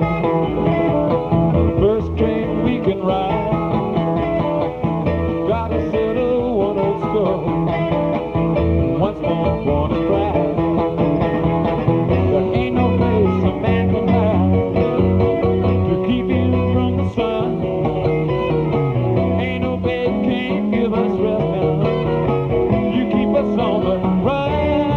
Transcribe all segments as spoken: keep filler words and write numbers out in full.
First train we can ride, gotta settle one old score. Once more born and bred, there ain't no place a man can hide to keep him from the sun. Ain't no bed can't give us rest now, you keep us on the run.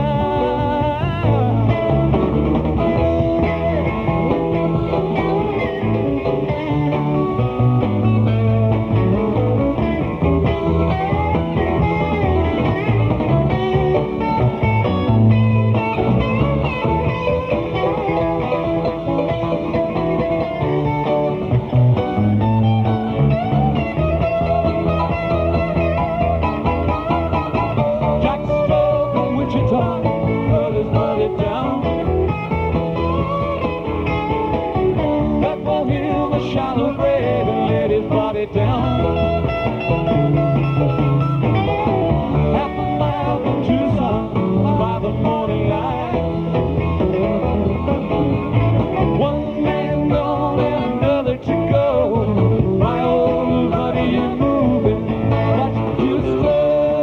Shallow grave and let his body down. Half a mile from Tucson by the morning light. One man gone and another to go. My old buddy, you're moving much too slow.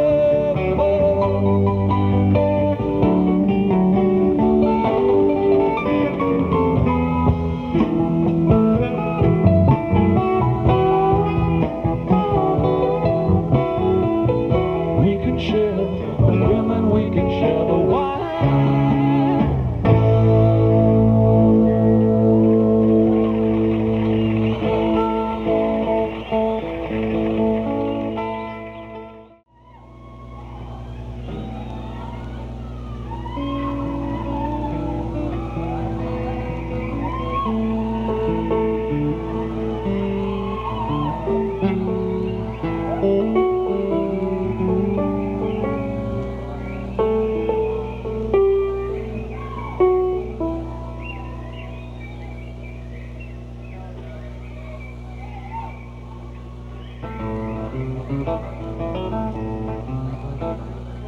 Share the women, we can share the wine. Thank you.